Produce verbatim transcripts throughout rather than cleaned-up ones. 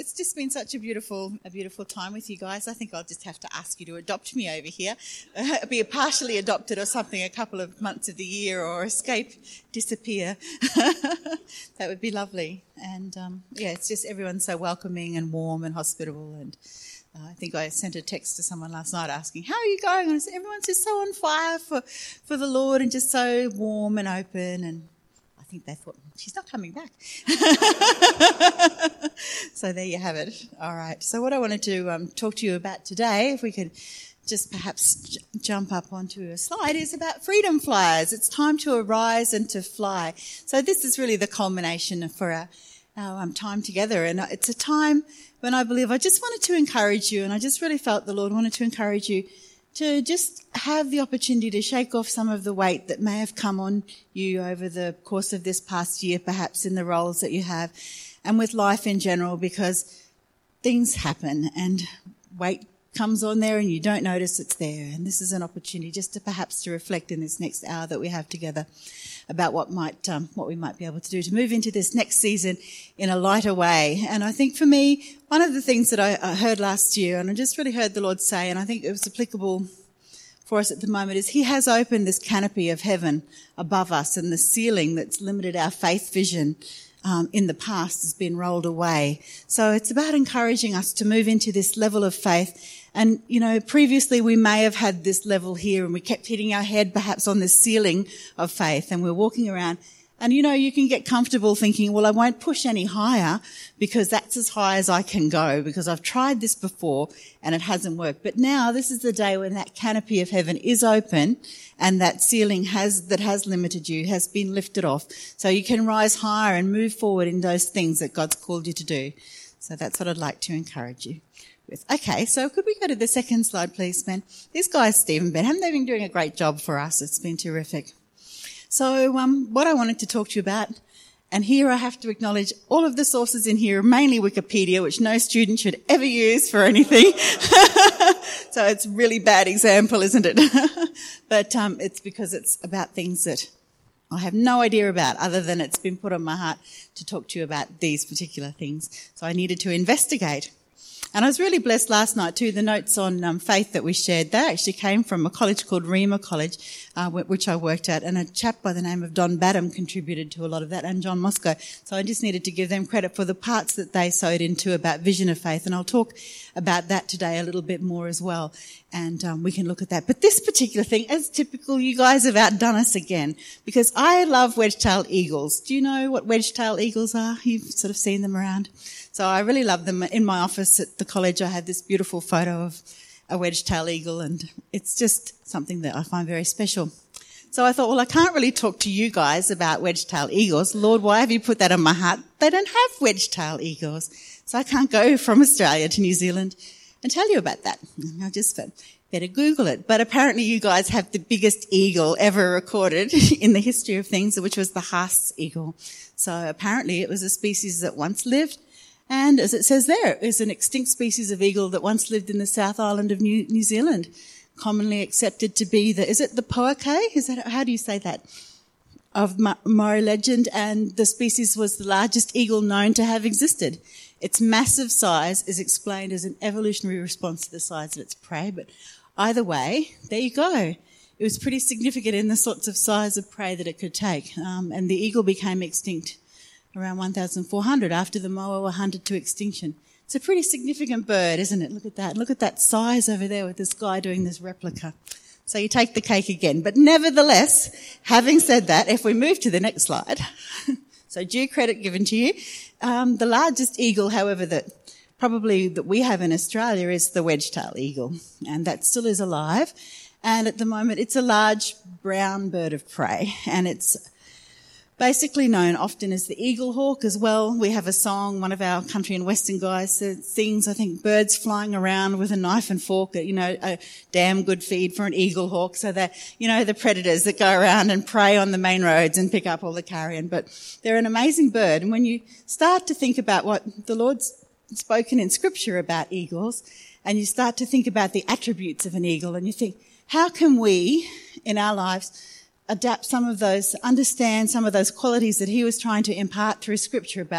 it's just been such a beautiful, a beautiful time with you guys. I think I'll just have to ask you to adopt me over here, uh, be partially adopted or something a couple of months of the year, or escape, disappear. That would be lovely. And um, yeah, it's just everyone's so welcoming and warm and hospitable. And uh, I think I sent a text to someone last night asking, "How are you going?" And I said, "Everyone's just so on fire for for the Lord and just so warm and open." And I think they thought, she's not coming back. So there you have it. All right. So what I wanted to um, talk to you about today, if we could just perhaps j- jump up onto a slide, is about freedom flyers. It's time to arise and to fly. So this is really the culmination for our, our um, time together. And it's a time when I believe I just wanted to encourage you, and I just really felt the Lord wanted to encourage you to just have the opportunity to shake off some of the weight that may have come on you over the course of this past year, perhaps in the roles that you have, and with life in general, because things happen and weight comes on there and you don't notice it's there. And this is an opportunity just to perhaps to reflect in this next hour that we have together about what might, um, what we might be able to do to move into this next season in a lighter way. And I think for me, one of the things that I, I heard last year, and I just really heard the Lord say, and I think it was applicable for us at the moment, is He has opened this canopy of heaven above us, and the ceiling that's limited our faith vision um, in the past has been rolled away. So it's about encouraging us to move into this level of faith. And, you know, previously we may have had this level here and we kept hitting our head perhaps on this ceiling of faith, and we're walking around. And, you know, you can get comfortable thinking, well, I won't push any higher because that's as high as I can go, because I've tried this before and it hasn't worked. But now this is the day when that canopy of heaven is open and that ceiling has, that has limited you, has been lifted off. So you can rise higher and move forward in those things that God's called you to do. So that's what I'd like to encourage you with. Okay, so could we go to the second slide, please, Ben? These guys, Steve and Ben, haven't they been doing a great job for us? It's been terrific. So um, what I wanted to talk to you about, and here I have to acknowledge all of the sources in here are mainly Wikipedia, which no student should ever use for anything. So it's a really bad example, isn't it? But um, it's because it's about things that I have no idea about, other than it's been put on my heart to talk to you about these particular things. So I needed to investigate. And I was really blessed last night too. The notes on um, faith that we shared, they actually came from a college called Rhema College, uh, which I worked at, and a chap by the name of Don Badham contributed to a lot of that, and John Moscow. So I just needed to give them credit for the parts that they sewed into about vision of faith, and I'll talk about that today a little bit more as well, and um, we can look at that. But this particular thing, as typical, you guys have outdone us again, because I love wedge-tailed eagles. Do you know what wedge-tailed eagles are? You've sort of seen them around. So I really love them. In my office at the college, I have this beautiful photo of a wedge-tailed eagle, and it's just something that I find very special. So I thought, well, I can't really talk to you guys about wedge-tailed eagles. Lord, why have you put that on my heart? They don't have wedge-tailed eagles. So I can't go from Australia to New Zealand and tell you about that. I'll just better Google it. But apparently you guys have the biggest eagle ever recorded in the history of things, which was the Haast's eagle. So apparently it was a species that once lived. And as it says there, it is an extinct species of eagle that once lived in the South Island of New, New Zealand, commonly accepted to be the, is it the poake? Is that, how do you say that? Of Maori legend, and the species was the largest eagle known to have existed. Its massive size is explained as an evolutionary response to the size of its prey, but either way, there you go. It was pretty significant in the sorts of size of prey that it could take, um, and the eagle became extinct around one thousand four hundred after the moa were hunted to extinction. It's a pretty significant bird, isn't it? Look at that. Look at that size over there with this guy doing this replica. So you take the cake again. But nevertheless, having said that, if we move to the next slide, so due credit given to you, um, the largest eagle, however, that probably that we have in Australia is the wedge-tailed eagle, and that still is alive. And at the moment, it's a large brown bird of prey, and it's basically known often as the eagle hawk as well. We have a song, one of our country and western guys sings, I think, birds flying around with a knife and fork, you know, a damn good feed for an eagle hawk. So that, you know, the predators that go around and prey on the main roads and pick up all the carrion. But they're an amazing bird. And when you start to think about what the Lord's spoken in scripture about eagles, and you start to think about the attributes of an eagle, and you think, how can we in our lives adapt some of those, understand some of those qualities that he was trying to impart through scripture about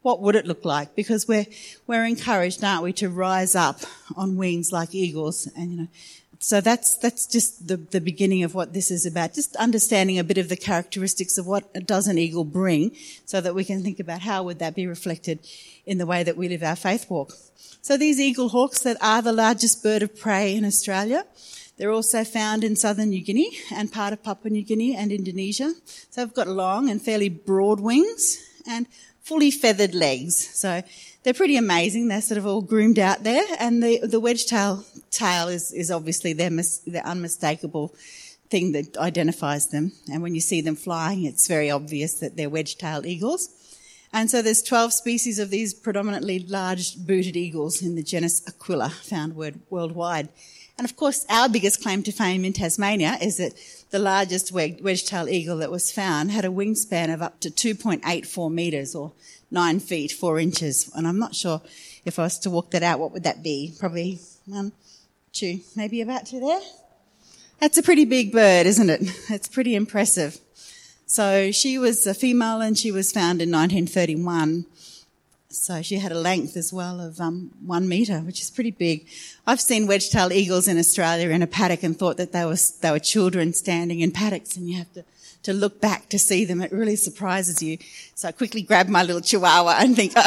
what would it look like? Because we're, we're encouraged, aren't we, to rise up on wings like eagles. And, you know, so that's, that's just the, the beginning of what this is about. Just understanding a bit of the characteristics of what does an eagle bring so that we can think about how would that be reflected in the way that we live our faith walk. So these eagle hawks that are the largest bird of prey in Australia, they're also found in southern New Guinea and part of Papua New Guinea and Indonesia. So they've got long and fairly broad wings and fully feathered legs. So they're pretty amazing. They're sort of all groomed out there. And the, the wedge-tail tail is, is obviously their, mis, their unmistakable thing that identifies them. And when you see them flying, it's very obvious that they're wedge-tailed eagles. And so there's twelve species of these predominantly large booted eagles in the genus Aquila found worldwide. And of course, our biggest claim to fame in Tasmania is that the largest wedge-tailed eagle that was found had a wingspan of up to two point eight four metres or nine feet, four inches. And I'm not sure if I was to walk that out, what would that be? Probably one, two, maybe about to there. That's a pretty big bird, isn't it? It's pretty impressive. So she was a female and she was found in nineteen thirty-one. So she had a length as well of um, one metre, which is pretty big. I've seen wedge-tailed eagles in Australia in a paddock and thought that they were, they were children standing in paddocks, and you have to, to look back to see them. It really surprises you. So I quickly grab my little chihuahua and think,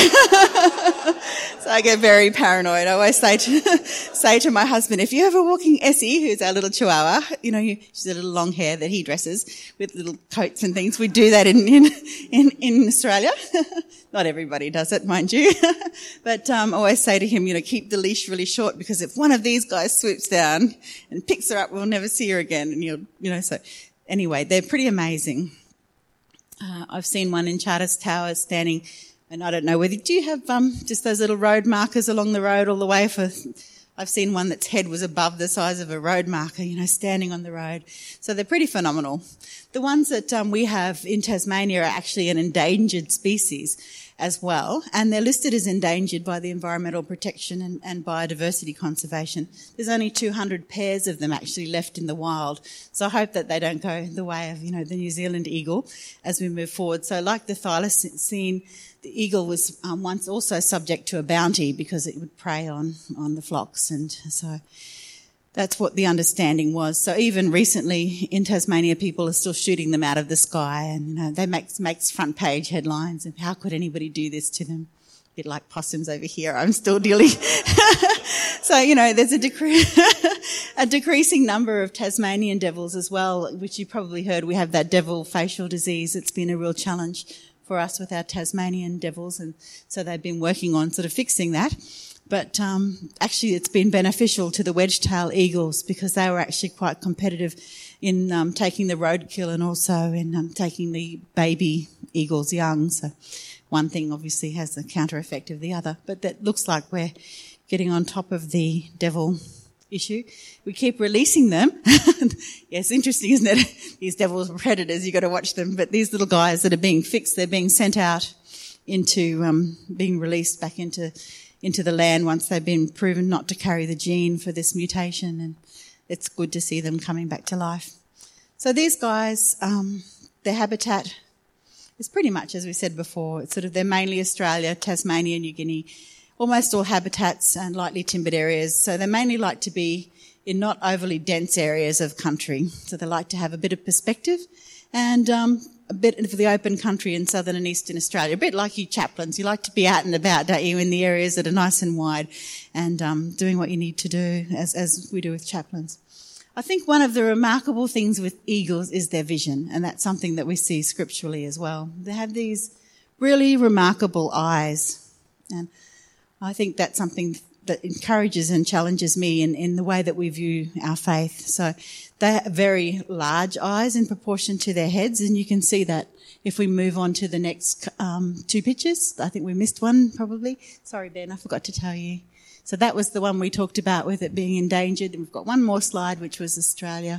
uh-oh. So I get very paranoid. I always say to, say to my husband, if you're ever walking Essie, who's our little chihuahua, you know, she's a little long hair that he dresses with little coats and things. We do that in, in, in, in Australia. Not everybody does it, mind you. But um, I always say to him, you know, keep the leash really short, because if one of these guys swoops down and picks her up, we'll never see her again. And you'll, you know, so anyway, they're pretty amazing. Uh, I've seen one in Charters Towers standing, and I don't know whether, do you have um, just those little road markers along the road all the way for... I've seen one that's head was above the size of a road marker, you know, standing on the road. So they're pretty phenomenal. The ones that um, we have in Tasmania are actually an endangered species as well, and they're listed as endangered by the Environmental Protection and, and Biodiversity Conservation. There's only two hundred pairs of them actually left in the wild, so I hope that they don't go the way of, you know, the New Zealand eagle as we move forward. So like the thylacine, the eagle was um, once also subject to a bounty because it would prey on, on the flocks, and so that's what the understanding was. So even recently in Tasmania, people are still shooting them out of the sky, and you know, they make makes front page headlines. And how could anybody do this to them? A bit like possums over here. I'm still dealing. So you know, there's a, decre- a decreasing number of Tasmanian devils as well, which you probably heard. We have that devil facial disease. It's been a real challenge for us with our Tasmanian devils, and so they've been working on sort of fixing that. But um, actually it's been beneficial to the wedge-tail eagles because they were actually quite competitive in um, taking the roadkill and also in um, taking the baby eagles young. So one thing obviously has the counter effect of the other. But that looks like we're getting on top of the devil issue. We keep releasing them. Yeah, it's interesting, isn't it? These devils are predators, you've got to watch them. But these little guys that are being fixed, they're being sent out into, um, being released back into into the land once they've been proven not to carry the gene for this mutation, and it's good to see them coming back to life. So these guys, um, their habitat is pretty much, as we said before, it's sort of, they're mainly Australia, Tasmania, New Guinea, almost all habitats and lightly timbered areas. So they mainly like to be in not overly dense areas of country. So they like to have a bit of perspective and um, a bit of the open country in southern and eastern Australia. A bit like you chaplains. You like to be out and about, don't you, in the areas that are nice and wide and um, doing what you need to do, as, as we do with chaplains. I think one of the remarkable things with eagles is their vision, and that's something that we see scripturally as well. They have these really remarkable eyes, and I think that's something that encourages and challenges me in, in the way that we view our faith. So they have very large eyes in proportion to their heads, and you can see that if we move on to the next um, two pictures. I think we missed one probably. Sorry, Ben, I forgot to tell you. So that was the one we talked about with it being endangered. And we've got one more slide, which was Australia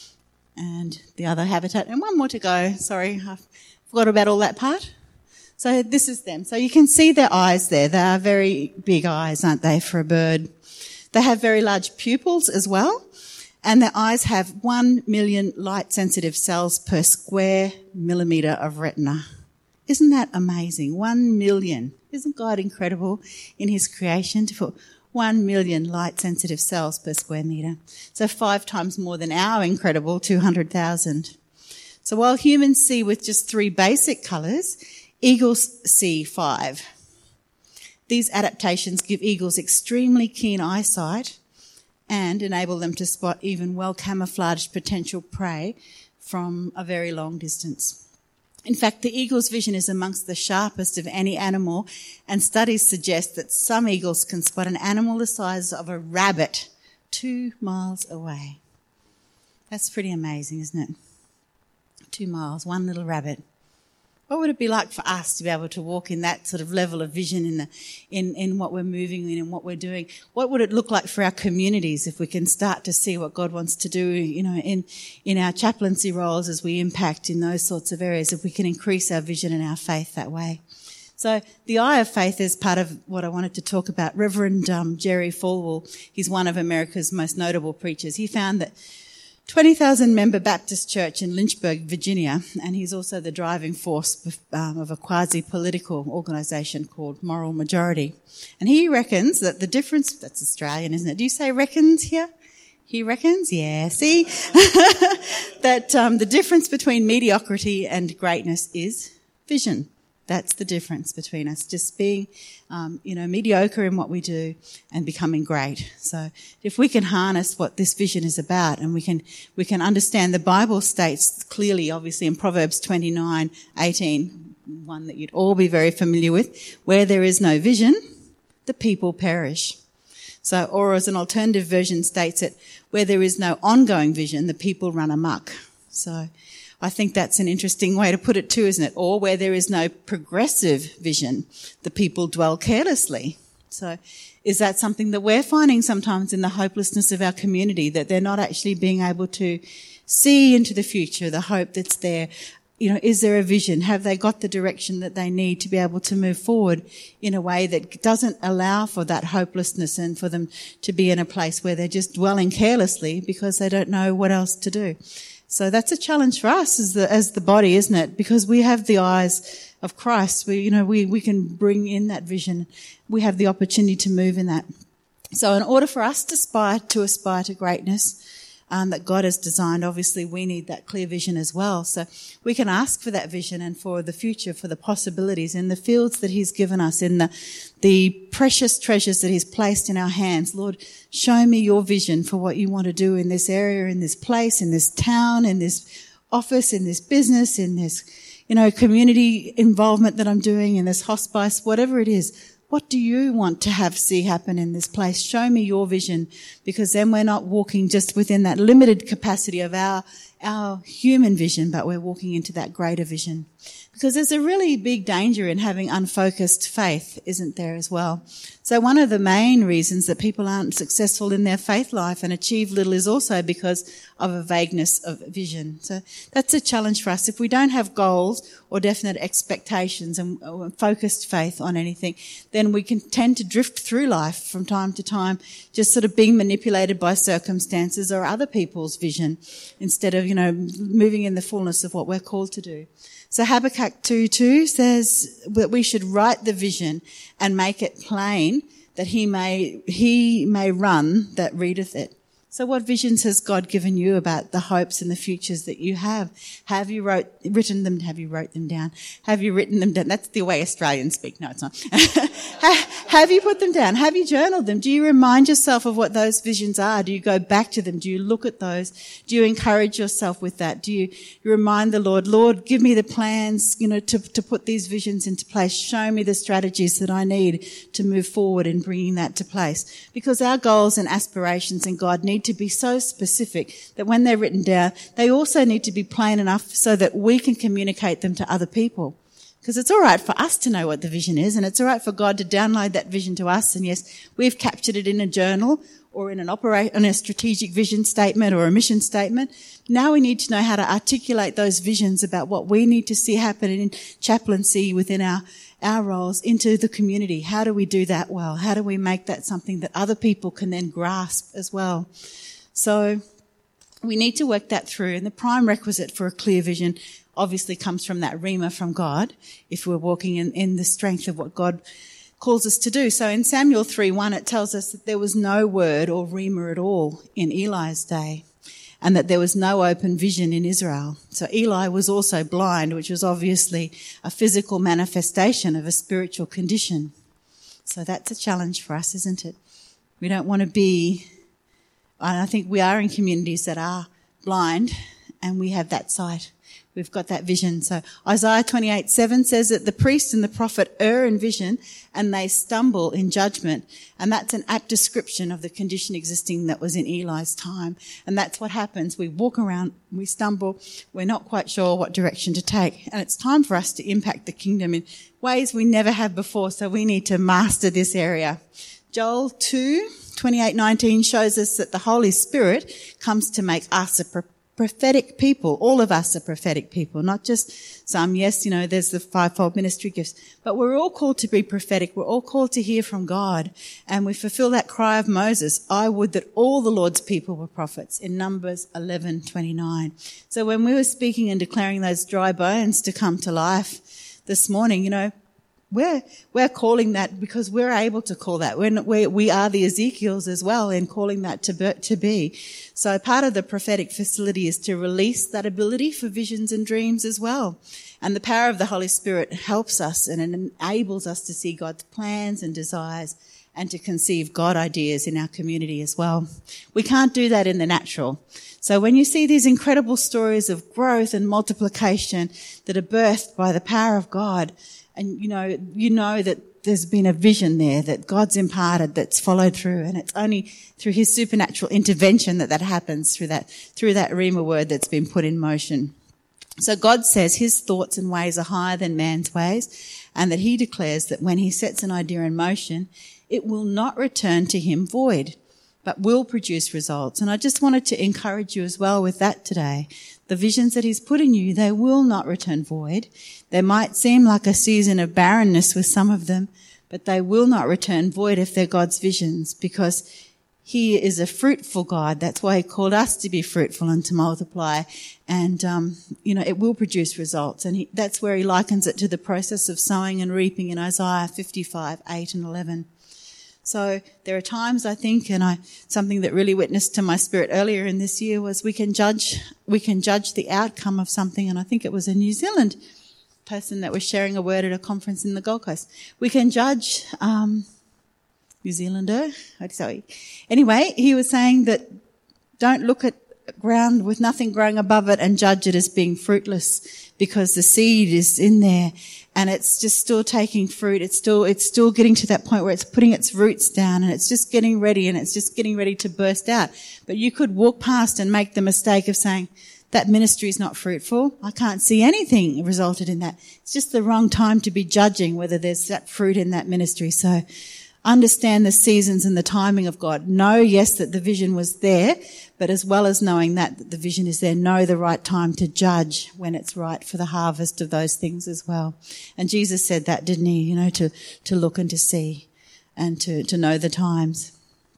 and the other habitat. And one more to go. Sorry, I forgot about all that part. So this is them. So you can see their eyes there. They are very big eyes, aren't they, for a bird? They have very large pupils as well. And their eyes have one million light-sensitive cells per square millimetre of retina. Isn't that amazing? One million. Isn't God incredible in his creation to put one million light-sensitive cells per square metre? So five times more than our incredible two hundred thousand. So while humans see with just three basic colours, eagles see five. These adaptations give eagles extremely keen eyesight and enable them to spot even well-camouflaged potential prey from a very long distance. In fact, the eagle's vision is amongst the sharpest of any animal, and studies suggest that some eagles can spot an animal the size of a rabbit two miles away. That's pretty amazing, isn't it? Two miles, one little rabbit. What would it be like for us to be able to walk in that sort of level of vision in the, in, in what we're moving in and what we're doing? What would it look like for our communities if we can start to see what God wants to do, you know, in, in our chaplaincy roles as we impact in those sorts of areas, if we can increase our vision and our faith that way? So the eye of faith is part of what I wanted to talk about. Reverend um, Jerry Falwell, he's one of America's most notable preachers. He found that twenty thousand member Baptist church in Lynchburg, Virginia, and he's also the driving force um, of a quasi-political organisation called Moral Majority. And he reckons that the difference, that's Australian, isn't it? Do you say reckons here? He reckons? Yeah, see? that um, the difference between mediocrity and greatness is vision. That's the difference between us, just being, um, you know, mediocre in what we do and becoming great. So if we can harness what this vision is about and we can, we can understand the Bible states clearly, obviously in Proverbs twenty-nine eighteen, one that you'd all be very familiar with, where there is no vision, the people perish. So, or as an alternative version states it, where there is no ongoing vision, the people run amok. So, I think that's an interesting way to put it too, isn't it? Or where there is no progressive vision, the people dwell carelessly. So is that something that we're finding sometimes in the hopelessness of our community, that they're not actually being able to see into the future, the hope that's there? You know, is there a vision? Have they got the direction that they need to be able to move forward in a way that doesn't allow for that hopelessness and for them to be in a place where they're just dwelling carelessly because they don't know what else to do? So that's a challenge for us as the, as the body, isn't it? Because we have the eyes of Christ. We, you know, we, we can bring in that vision. We have the opportunity to move in that. So in order for us to aspire to aspire to greatness, um, that God has designed, obviously we need that clear vision as well. So we can ask for that vision and for the future, for the possibilities in the fields that he's given us, in the, the precious treasures that he's placed in our hands. Lord, show me your vision for what you want to do in this area, in this place, in this town, in this office, in this business, in this, you know, community involvement that I'm doing, in this hospice, whatever it is. What do you want to have see happen in this place? Show me your vision, because then we're not walking just within that limited capacity of our, our human vision, but we're walking into that greater vision. Because there's a really big danger in having unfocused faith, isn't there, as well? So one of the main reasons that people aren't successful in their faith life and achieve little is also because of a vagueness of vision. So that's a challenge for us. If we don't have goals or definite expectations and focused faith on anything, then we can tend to drift through life from time to time, just sort of being manipulated by circumstances or other people's vision instead of, you know, moving in the fullness of what we're called to do. So Habakkuk two two says that we should write the vision and make it plain, that he may he may run that readeth it. So what visions has God given you about the hopes and the futures that you have? Have you wrote, written them? Have you wrote them down? Have you written them down? That's the way Australians speak. No, it's not. Have you put them down? Have you journaled them? Do you remind yourself of what those visions are? Do you go back to them? Do you look at those? Do you encourage yourself with that? Do you, you remind the Lord, Lord, give me the plans, you know, to, to put these visions into place. Show me the strategies that I need to move forward in bringing that to place. Because our goals and aspirations in God need to be so specific that when they're written down, they also need to be plain enough so that we can communicate them to other people. Because it's all right for us to know what the vision is, and it's all right for God to download that vision to us. And yes, we've captured it in a journal or in an operate, in a strategic vision statement or a mission statement. Now we need to know how to articulate those visions about what we need to see happen in chaplaincy within our, our roles into the community. How do we do that well? How do we make that something that other people can then grasp as well? So we need to work that through. And the prime requisite for a clear vision obviously comes from that rhema from God, if we're walking in, in the strength of what God calls us to do. So in Samuel three one, it tells us that there was no word or rhema at all in Eli's day, and that there was no open vision in Israel. So Eli was also blind, which was obviously a physical manifestation of a spiritual condition. So that's a challenge for us, isn't it? We don't want to be, and I think we are in communities that are blind, and we have that sight. We've got that vision. So Isaiah twenty-eight seven says that the priest and the prophet err in vision and they stumble in judgment. And that's an apt description of the condition existing that was in Eli's time. And that's what happens. We walk around, we stumble, we're not quite sure what direction to take. And it's time for us to impact the kingdom in ways we never have before. So we need to master this area. Joel two twenty-eight nineteen shows us that the Holy Spirit comes to make us a pro- prophetic people. All of us are prophetic people, not just some. Yes, you know, there's the fivefold ministry gifts, but we're all called to be prophetic. We're all called to hear from God, and we fulfill that cry of Moses, I would that all the Lord's people were prophets, in Numbers eleven twenty-nine. So when we were speaking and declaring those dry bones to come to life this morning, you know, We're, we're calling that because we're able to call that. We're, we we are the Ezekiels as well in calling that to be, to be. So part of the prophetic facility is to release that ability for visions and dreams as well. And the power of the Holy Spirit helps us and it enables us to see God's plans and desires and to conceive God ideas in our community as well. We can't do that in the natural. So when you see these incredible stories of growth and multiplication that are birthed by the power of God, and, you know, you know that there's been a vision there that God's imparted that's followed through. And it's only through his supernatural intervention that that happens, through that, through that rhema word that's been put in motion. So God says his thoughts and ways are higher than man's ways, and that he declares that when he sets an idea in motion, it will not return to him void, but will produce results. And I just wanted to encourage you as well with that today. The visions that he's put in you, they will not return void. They might seem like a season of barrenness with some of them, but they will not return void if they're God's visions, because he is a fruitful God. That's why he called us to be fruitful and to multiply. And, um, you know, it will produce results. And he, that's where he likens it to the process of sowing and reaping in Isaiah fifty-five, eight and eleven. So there are times, I think, and I, something that really witnessed to my spirit earlier in this year was we can judge, we can judge the outcome of something. And I think it was a New Zealand person that was sharing a word at a conference in the Gold Coast. We can judge, um, New Zealander. Sorry. Anyway, he was saying that don't look at ground with nothing growing above it and judge it as being fruitless, because the seed is in there and it's just still taking fruit. It's still, it's still getting to that point where it's putting its roots down and it's just getting ready and it's just getting ready to burst out. But you could walk past and make the mistake of saying, that ministry is not fruitful. I can't see anything resulted in that. It's just the wrong time to be judging whether there's that fruit in that ministry. So understand the seasons and the timing of God. Know, yes, that the vision was there, but as well as knowing that, that the vision is there, know the right time to judge when it's right for the harvest of those things as well. And Jesus said that, didn't he? You know, to, to look and to see and to, to know the times.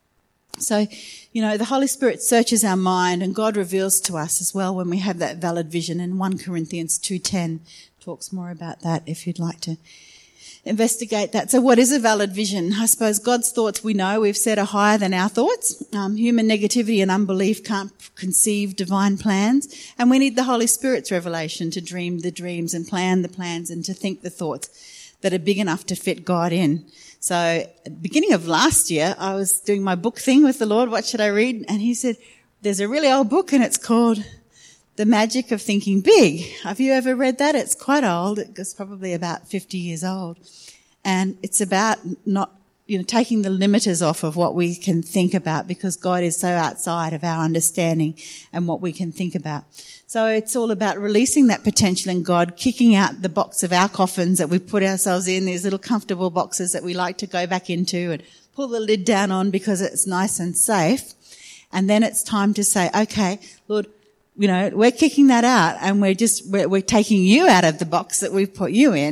So, you know, the Holy Spirit searches our mind and God reveals to us as well when we have that valid vision. And First Corinthians two ten talks more about that if you'd like to investigate that. So what is a valid vision? I suppose God's thoughts, we know, we've said, are higher than our thoughts. Um, human negativity and unbelief can't conceive divine plans. And we need the Holy Spirit's revelation to dream the dreams and plan the plans and to think the thoughts that are big enough to fit God in. So at the beginning of last year, I was doing my book thing with the Lord. What should I read? And he said, there's a really old book and it's called The Magic of Thinking Big. Have you ever read that? It's quite old. It's probably about fifty years old. And it's about not, you know, taking the limiters off of what we can think about, because God is so outside of our understanding and what we can think about. So it's all about releasing that potential in God, kicking out the box of our coffins that we put ourselves in, these little comfortable boxes that we like to go back into and pull the lid down on because it's nice and safe. And then it's time to say, okay, Lord, you know, we're kicking that out and we're just, we're, we're taking you out of the box that we've put you in.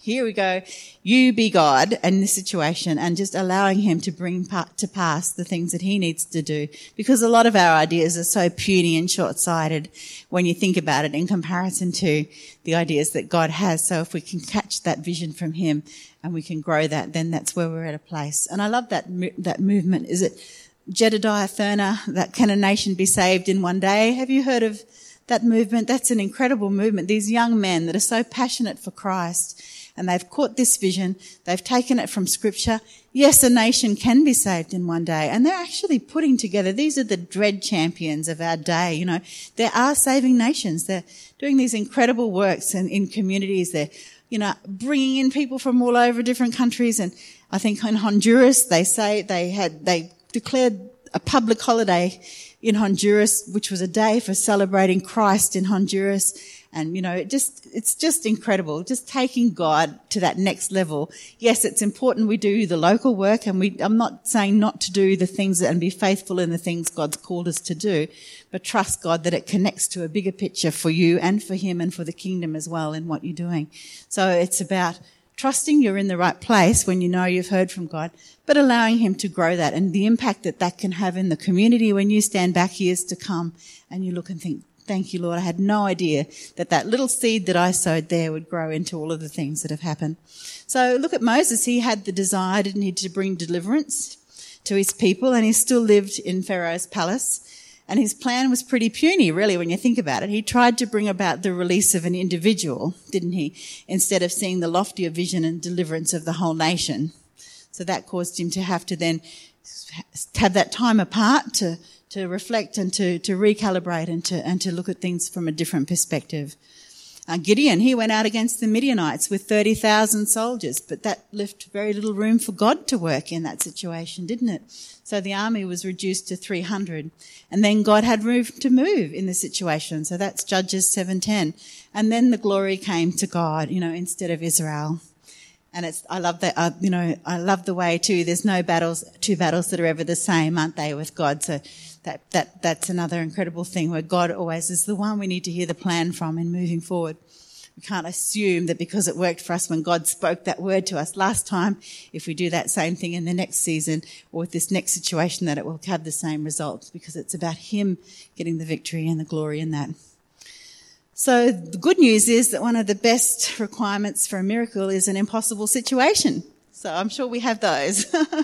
here we go, you be God in this situation, and just allowing him to bring to pass the things that he needs to do. Because a lot of our ideas are so puny and short-sighted when you think about it in comparison to the ideas that God has. So if we can catch that vision from him and we can grow that, then that's where we're at a place. And I love that that movement. Is it Jedediah Thurner, that can a nation be saved in one day? Have you heard of that movement? That's an incredible movement. These young men that are so passionate for Christ, and they've caught this vision. They've taken it from Scripture. Yes, a nation can be saved in one day. And they're actually putting together, these are the dread champions of our day, you know. They are saving nations. They're doing these incredible works in, in communities. They're, you know, bringing in people from all over different countries. And I think in Honduras, they say they had, they declared a public holiday in Honduras, which was a day for celebrating Christ in Honduras. And, you know, it just, it's just incredible, just taking God to that next level. Yes, it's important we do the local work, and we, I'm not saying not to do the things and be faithful in the things God's called us to do, but trust God that it connects to a bigger picture for you and for him and for the kingdom as well in what you're doing. So it's about trusting you're in the right place when you know you've heard from God, but allowing him to grow that and the impact that that can have in the community when you stand back years to come and you look and think, thank you, Lord. I had no idea that that little seed that I sowed there would grow into all of the things that have happened. So look at Moses. He had the desire, didn't he, to bring deliverance to his people, and he still lived in Pharaoh's palace. And his plan was pretty puny, really, when you think about it. He tried to bring about the release of an individual, didn't he, instead of seeing the loftier vision and deliverance of the whole nation. So that caused him to have to then have that time apart to to reflect and to, to recalibrate and to and to look at things from a different perspective. Uh, Gideon, he went out against the Midianites with thirty thousand soldiers, but that left very little room for God to work in that situation, didn't it? So the army was reduced to three hundred. And then God had room to move in the situation. So that's Judges seven ten. And then the glory came to God, you know, instead of Israel. And it's, I love that, uh, you know, I love the way too, there's no battles, two battles that are ever the same, aren't they, with God? So that, that, that's another incredible thing where God always is the one we need to hear the plan from in moving forward. We can't assume that because it worked for us when God spoke that word to us last time, if we do that same thing in the next season or with this next situation, that it will have the same results, because it's about him getting the victory and the glory in that. So the good news is that one of the best requirements for a miracle is an impossible situation. So I'm sure we have those.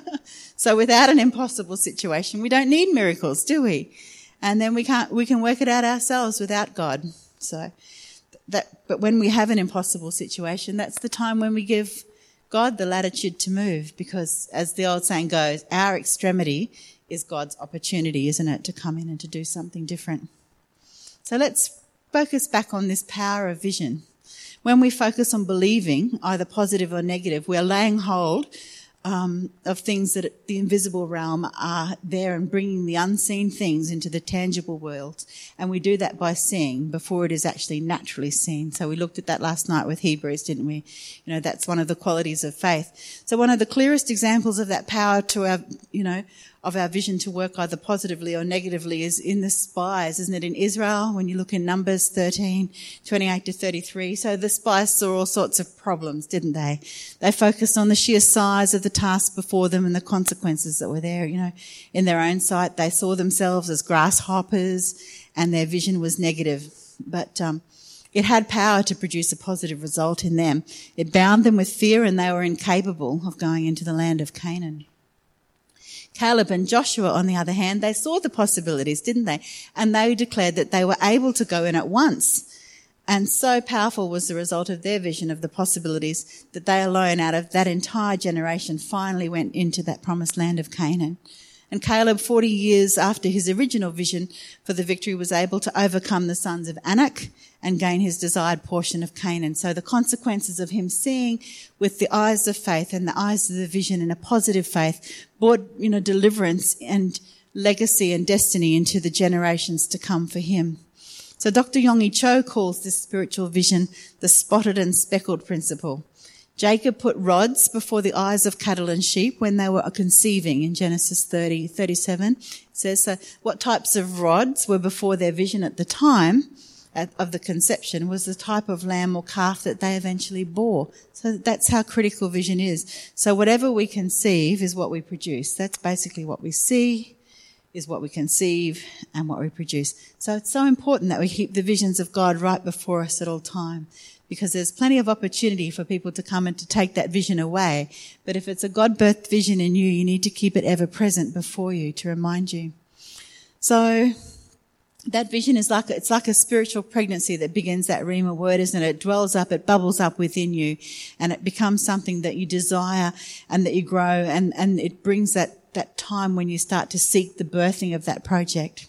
So without an impossible situation, we don't need miracles, do we? And then we can't, we can work it out ourselves without God. So that, but when we have an impossible situation, that's the time when we give God the latitude to move, because as the old saying goes, our extremity is God's opportunity, isn't it, to come in and to do something different. So let's focus back on this power of vision. When we focus on believing, either positive or negative, we're laying hold um, of things that the invisible realm are there and bringing the unseen things into the tangible world. And we do that by seeing before it is actually naturally seen. So we looked at that last night with Hebrews, didn't we? You know, that's one of the qualities of faith. So one of the clearest examples of that power to our, you know, of our vision to work either positively or negatively is in the spies, isn't it? In Israel, when you look in Numbers thirteen, twenty-eight to thirty-three. So the spies saw all sorts of problems, didn't they? They focused on the sheer size of the task before them and the consequences that were there, you know. In their own sight, they saw themselves as grasshoppers and their vision was negative. But, um, it had power to produce a positive result in them. It bound them with fear and they were incapable of going into the land of Canaan. Caleb and Joshua, on the other hand, they saw the possibilities, didn't they? And they declared that they were able to go in at once. And so powerful was the result of their vision of the possibilities that they alone, out of that entire generation, finally went into that promised land of Canaan. And Caleb, forty years after his original vision for the victory, was able to overcome the sons of Anak and gain his desired portion of Canaan. So the consequences of him seeing with the eyes of faith and the eyes of the vision and a positive faith brought, you know, deliverance and legacy and destiny into the generations to come for him. So Doctor Yonggi Cho calls this spiritual vision the spotted and speckled principle. Jacob put rods before the eyes of cattle and sheep when they were conceiving in Genesis thirty, thirty-seven. It says, so what types of rods were before their vision at the time, of the conception was the type of lamb or calf that they eventually bore. So that's how critical vision is. So whatever we conceive is what we produce. That's basically what we see is what we conceive and what we produce. So it's so important that we keep the visions of God right before us at all time, because there's plenty of opportunity for people to come and to take that vision away. But if it's a God-birthed vision in you, you need to keep it ever present before you to remind you. So that vision is like, it's like a spiritual pregnancy that begins that Rhema word, isn't it? It dwells up, it bubbles up within you, and it becomes something that you desire and that you grow, and, and it brings that, that time when you start to seek the birthing of that project.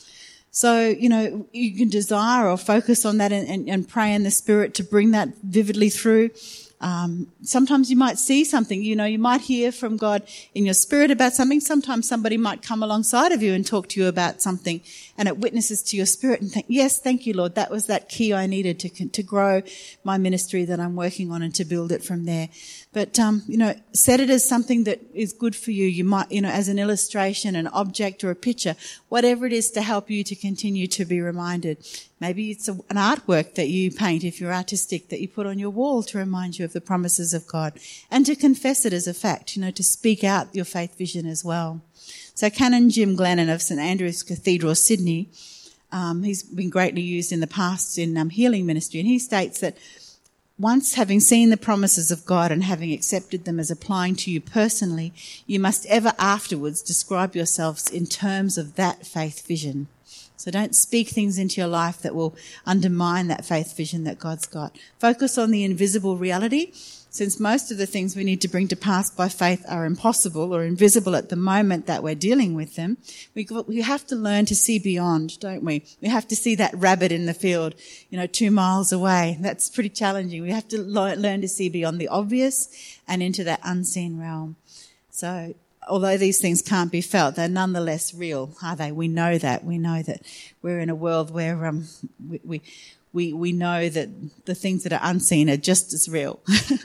So, you know, you can desire or focus on that and, and, and pray in the Spirit to bring that vividly through. Um, sometimes you might see something, you know, you might hear from God in your spirit about something. Sometimes somebody might come alongside of you and talk to you about something, and it witnesses to your spirit and think, yes, thank you, Lord. That was that key I needed to, to grow my ministry that I'm working on and to build it from there. But, um, you know, set it as something that is good for you. You might, you know, as an illustration, an object or a picture, whatever it is to help you to continue to be reminded. Maybe it's a, an artwork that you paint, if you're artistic, that you put on your wall to remind you of the promises of God, and to confess it as a fact, you know, to speak out your faith vision as well. So Canon Jim Glennon of St Andrew's Cathedral, Sydney, um, he's been greatly used in the past in um, healing ministry, and he states that once having seen the promises of God and having accepted them as applying to you personally, you must ever afterwards describe yourselves in terms of that faith vision. So don't speak things into your life that will undermine that faith vision that God's got. Focus on the invisible reality. Since most of the things we need to bring to pass by faith are impossible or invisible at the moment that we're dealing with them, we we have to learn to see beyond, don't we? We have to see that rabbit in the field, you know, two miles away. That's pretty challenging. We have to learn to see beyond the obvious and into that unseen realm. So although these things can't be felt, they're nonetheless real, are they? We know that. We know that we're in a world where um, we... we We we know that the things that are unseen are just as real.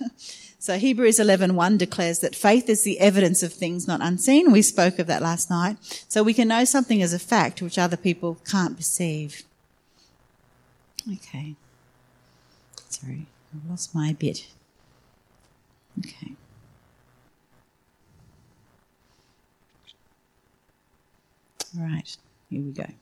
So Hebrews eleven one declares that faith is the evidence of things not unseen. We spoke of that last night. So we can know something as a fact which other people can't perceive. Okay. Sorry, I've lost my bit. Okay. All right, here we go.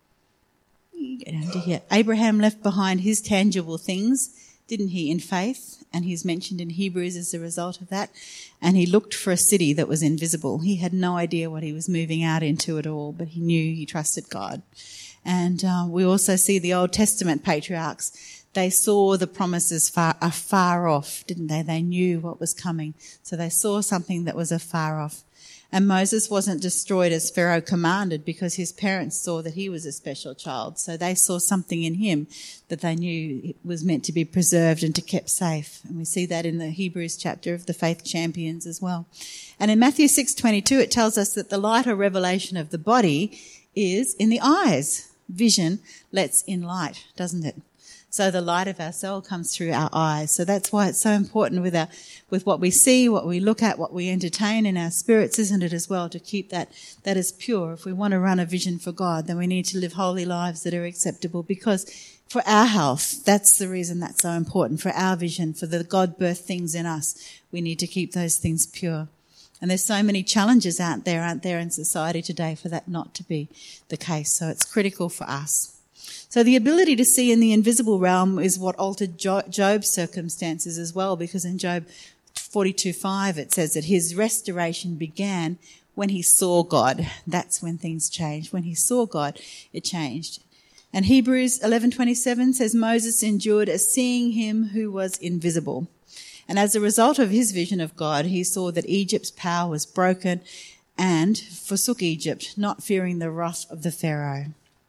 You get down to here. Abraham left behind his tangible things, didn't he, in faith? And he's mentioned in Hebrews as a result of that. And he looked for a city that was invisible. He had no idea what he was moving out into at all, but he knew he trusted God. And uh, we also see the Old Testament patriarchs. They saw the promises far, afar off, didn't they? They knew what was coming. So they saw something that was afar off. And Moses wasn't destroyed as Pharaoh commanded because his parents saw that he was a special child. So they saw something in him that they knew it was meant to be preserved and to kept safe. And we see that in the Hebrews chapter of the faith champions as well. And in Matthew six twenty-two, it tells us that the light or revelation of the body is in the eyes. Vision lets in light, doesn't it? So the light of our soul comes through our eyes. So that's why it's so important with our, with what we see, what we look at, what we entertain in our spirits, isn't it, as well, to keep that, that is pure. If we want to run a vision for God, then we need to live holy lives that are acceptable, because for our health, that's the reason that's so important. For our vision, for the God-birthed things in us, we need to keep those things pure. And there's so many challenges out there, aren't there, in society today for that not to be the case. So it's critical for us. So the ability to see in the invisible realm is what altered Job's circumstances as well, because in Job forty-two five it says that his restoration began when he saw God. That's when things changed. When he saw God, it changed. And Hebrews eleven twenty-seven says Moses endured as seeing him who was invisible. And as a result of his vision of God, he saw that Egypt's power was broken and forsook Egypt, not fearing the wrath of the Pharaoh.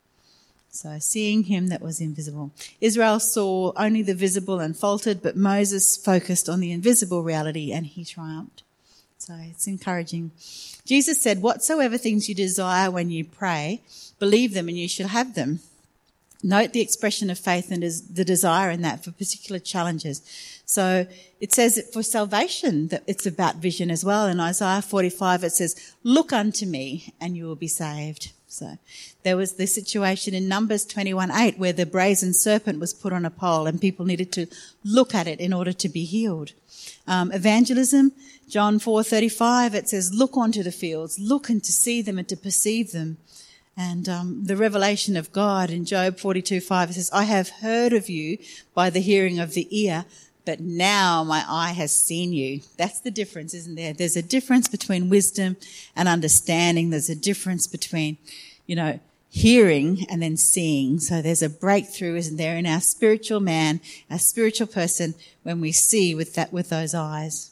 So seeing him that was invisible. Israel saw only the visible and faltered, but Moses focused on the invisible reality and he triumphed. So it's encouraging. Jesus said, whatsoever things you desire when you pray, believe them and you shall have them. Note the expression of faith and the desire in that for particular challenges. So it says that for salvation that it's about vision as well. In Isaiah forty-five it says, look unto me and you will be saved. So there was the situation in Numbers twenty-one eight where the brazen serpent was put on a pole and people needed to look at it in order to be healed. Um, evangelism, John four thirty-five, it says, look onto the fields, look and to see them and to perceive them. And um, the revelation of God in Job forty-two five, it says, I have heard of you by the hearing of the ear, but now my eye has seen you. That's the difference, isn't there? There's a difference between wisdom and understanding. There's a difference between, you know, hearing and then seeing. So there's a breakthrough, isn't there, in our spiritual man, our spiritual person, when we see with that, with those eyes.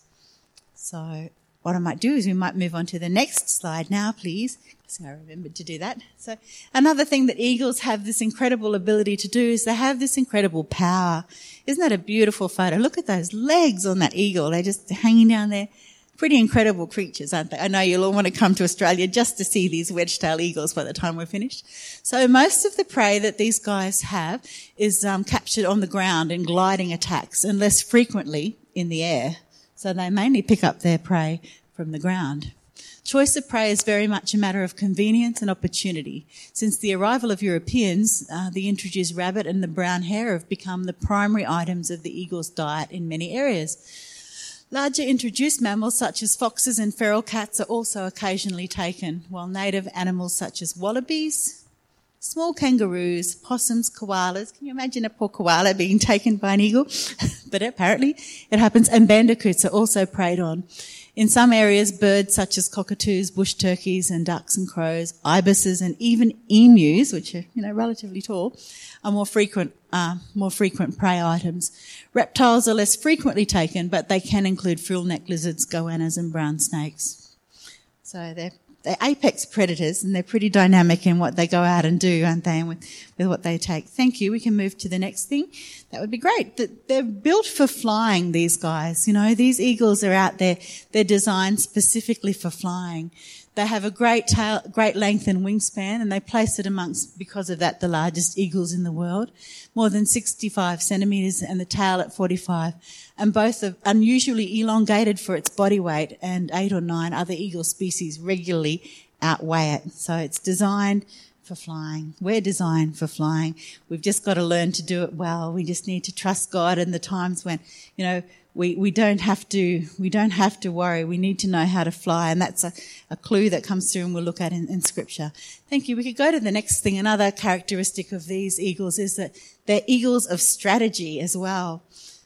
So what I might do is we might move on to the next slide now, please. So I remembered to do that. So another thing that eagles have this incredible ability to do is they have this incredible power. Isn't that a beautiful photo? Look at those legs on that eagle. They're just hanging down there. Pretty incredible creatures, aren't they? I know you'll all want to come to Australia just to see these wedge-tailed eagles by the time we're finished. So most of the prey that these guys have is um, captured on the ground in gliding attacks and less frequently in the air. So they mainly pick up their prey from the ground. Choice of prey is very much a matter of convenience and opportunity. Since the arrival of Europeans, uh, the introduced rabbit and the brown hare have become the primary items of the eagle's diet in many areas. Larger introduced mammals such as foxes and feral cats are also occasionally taken, while native animals such as wallabies, small kangaroos, possums, koalas — can you imagine a poor koala being taken by an eagle? But apparently it happens — and bandicoots are also preyed on. In some areas, birds such as cockatoos, bush turkeys and ducks and crows, ibises and even emus, which are, you know, relatively tall, are more frequent, uh, more frequent prey items. Reptiles are less frequently taken, but they can include frill-necked lizards, goannas and brown snakes. So they're, they're apex predators and they're pretty dynamic in what they go out and do, aren't they, and with, with what they take. Thank you. We can move to the next thing. That would be great. They're built for flying, these guys. You know, these eagles are out there. They're designed specifically for flying. They have a great tail, great length and wingspan, and they place it amongst, because of that, the largest eagles in the world, more than sixty-five centimetres, and the tail at forty-five. And both are unusually elongated for its body weight, and eight or nine other eagle species regularly outweigh it. So it's designed for flying. We're designed for flying. We've just got to learn to do it well. We just need to trust God in the times when, you know, we, we don't have to, we don't have to worry. We need to know how to fly. And that's a, a clue that comes through and we'll look at in, in scripture. Thank you. We could go to the next thing. Another characteristic of these eagles is that they're eagles of strategy as well.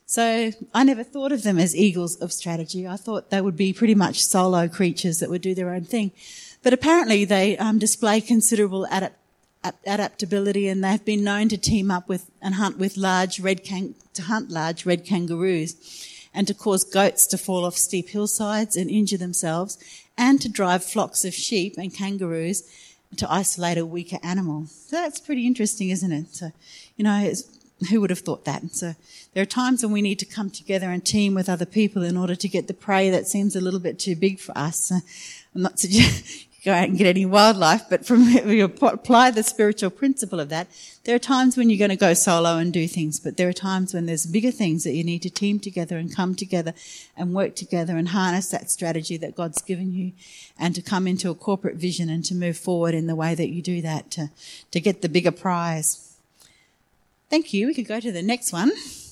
So I never thought of them as eagles of strategy. I thought they would be pretty much solo creatures that would do their own thing. But apparently they um, display considerable adapt- adaptability, and they've been known to team up with and hunt with large red can- to hunt large red kangaroos, and to cause goats to fall off steep hillsides and injure themselves, and to drive flocks of sheep and kangaroos to isolate a weaker animal. So that's pretty interesting, isn't it? So, you know, it's, who would have thought that? So there are times when we need to come together and team with other people in order to get the prey that seems a little bit too big for us. So I'm not suggesting go out and get any wildlife, but from we apply the spiritual principle of that, there are times when you're going to go solo and do things, but there are times when there's bigger things that you need to team together and come together and work together and harness that strategy that God's given you, and to come into a corporate vision and to move forward in the way that you do that to, to get the bigger prize. Thank you. We could go to the next one.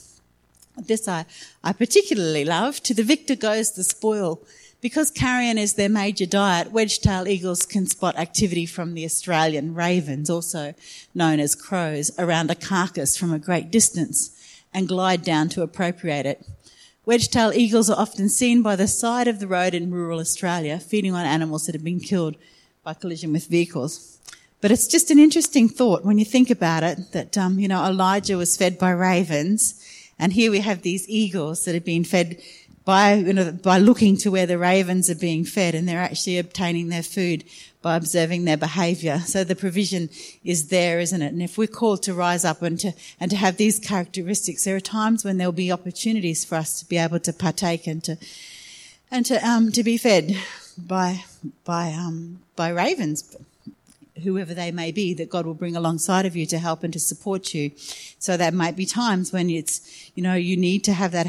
This I, I particularly love. To the victor goes the spoil. Because carrion is their major diet, wedge-tailed eagles can spot activity from the Australian ravens, also known as crows, around a carcass from a great distance and glide down to appropriate it. Wedge-tailed eagles are often seen by the side of the road in rural Australia, feeding on animals that have been killed by collision with vehicles. But it's just an interesting thought when you think about it, that, um, you know, Elijah was fed by ravens, and here we have these eagles that have been fed by, you know, by looking to where the ravens are being fed, and they're actually obtaining their food by observing their behaviour. So the provision is there, isn't it? And if we're called to rise up and to, and to have these characteristics, there are times when there'll be opportunities for us to be able to partake and to, and to, um, to be fed by, by, um, by ravens, whoever they may be, that God will bring alongside of you to help and to support you. So there might be times when it's, you know, you need to have that help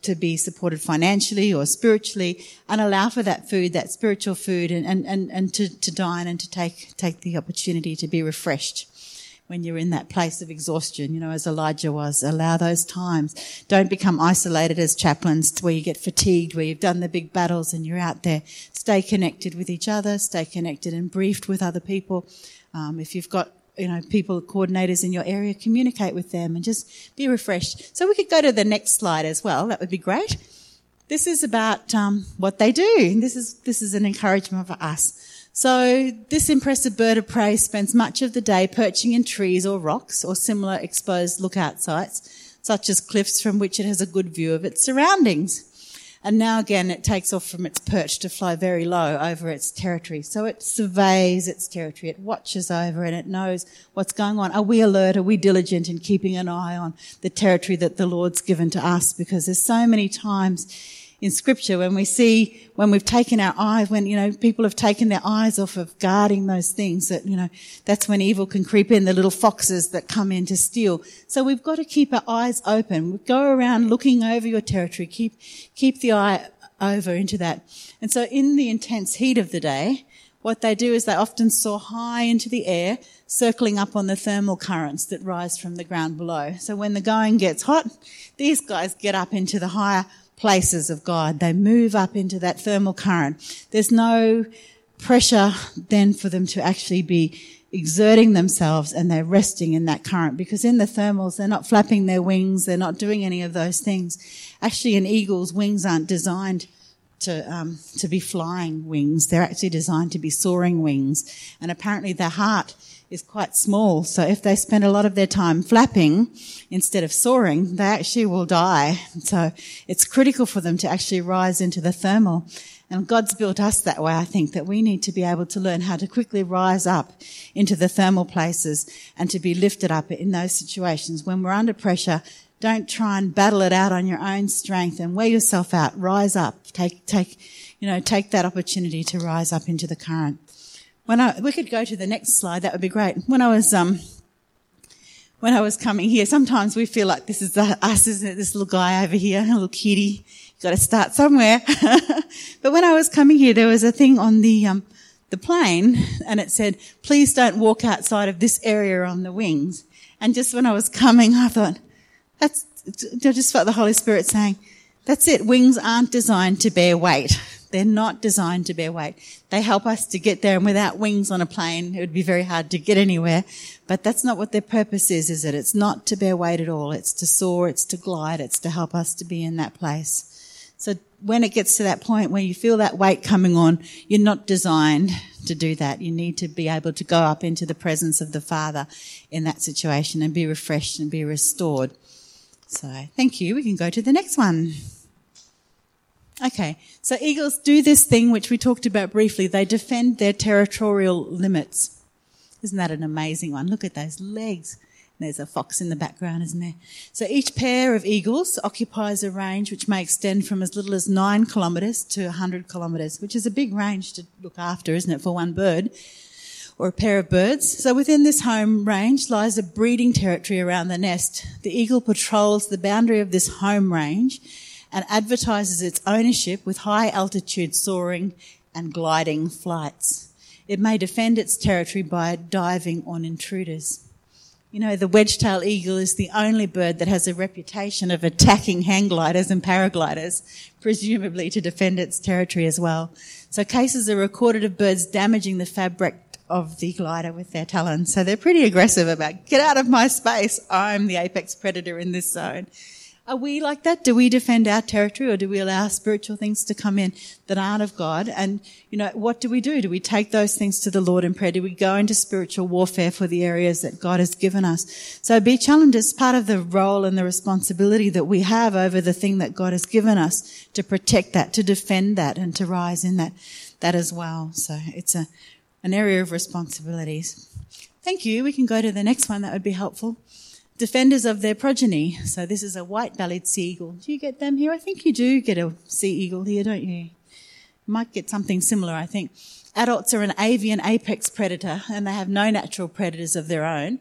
to be supported financially or spiritually, and allow for that food, that spiritual food, and, and, and, and to, to dine and to take, take the opportunity to be refreshed when you're in that place of exhaustion, you know, as Elijah was. Allow those times. Don't become isolated as chaplains where you get fatigued, where you've done the big battles and you're out there. Stay connected with each other, stay connected and briefed with other people. Um, if you've got, you know, people, coordinators in your area, communicate with them and just be refreshed. So we could go to the next slide as well. That would be great. This is about um, what they do. This is this is an encouragement for us. So this impressive bird of prey spends much of the day perching in trees or rocks or similar exposed lookout sites, such as cliffs from which it has a good view of its surroundings. And now again it takes off from its perch to fly very low over its territory. So it surveys its territory, it watches over and it knows what's going on. Are we alert? Are we diligent in keeping an eye on the territory that the Lord's given to us? Because there's so many times in Scripture when we see, when we've taken our eyes, when, you know, people have taken their eyes off of guarding those things, that, you know, that's when evil can creep in, the little foxes that come in to steal. So we've got to keep our eyes open. Go around looking over your territory. Keep, keep the eye over into that. And so in the intense heat of the day, what they do is they often soar high into the air, circling up on the thermal currents that rise from the ground below. So when the going gets hot, these guys get up into the higher places of God. They move up into that thermal current. There's no pressure then for them to actually be exerting themselves, and they're resting in that current, because in the thermals they're not flapping their wings, they're not doing any of those things. Actually, an eagle's wings aren't designed to um, to be flying wings. They're actually designed to be soaring wings. And apparently their heart is quite small. So if they spend a lot of their time flapping instead of soaring, they actually will die. So it's critical for them to actually rise into the thermal. And God's built us that way, I think, that we need to be able to learn how to quickly rise up into the thermal places and to be lifted up in those situations. When we're under pressure, don't try and battle it out on your own strength and wear yourself out. Rise up. Take, take, you know, take that opportunity to rise up into the current. When I, we could go to the next slide, that would be great. When I was, um, when I was coming here, sometimes we feel like this is the, us, isn't it? This little guy over here, a little kitty. You've got to start somewhere. But when I was coming here, there was a thing on the, um, the plane, and it said, please don't walk outside of this area on the wings. And just when I was coming, I thought, that's, I just felt the Holy Spirit saying, that's it. Wings aren't designed to bear weight. They're not designed to bear weight. They help us to get there, and without wings on a plane, it would be very hard to get anywhere. But that's not what their purpose is, is it? It's not to bear weight at all. It's to soar, it's to glide, it's to help us to be in that place. So when it gets to that point where you feel that weight coming on, you're not designed to do that. You need to be able to go up into the presence of the Father in that situation and be refreshed and be restored. So thank you. We can go to the next one. Okay, so eagles do this thing which we talked about briefly. They defend their territorial limits. Isn't that an amazing one? Look at those legs. There's a fox in the background, isn't there? So each pair of eagles occupies a range which may extend from as little as nine kilometres to one hundred kilometres, which is a big range to look after, isn't it, for one bird or a pair of birds. So within this home range lies a breeding territory around the nest. The eagle patrols the boundary of this home range and advertises its ownership with high altitude soaring and gliding flights. It may defend its territory by diving on intruders. You know, the wedge-tailed eagle is the only bird that has a reputation of attacking hang gliders and paragliders, presumably to defend its territory as well. So cases are recorded of birds damaging the fabric of the glider with their talons. So they're pretty aggressive about, get out of my space, I'm the apex predator in this zone. Are we like that? Do we defend our territory, or do we allow spiritual things to come in that aren't of God? And, you know, what do we do? Do we take those things to the Lord in prayer? Do we go into spiritual warfare for the areas that God has given us? So be challenged as part of the role and the responsibility that we have over the thing that God has given us to protect that, to defend that, and to rise in that, that as well. So it's a, an area of responsibilities. Thank you. We can go to the next one. That would be helpful. Defenders of their progeny. So this is a white-bellied sea eagle. Do you get them here? I think you do get a sea eagle here, don't you? You might get something similar, I think. Adults are an avian apex predator, and they have no natural predators of their own.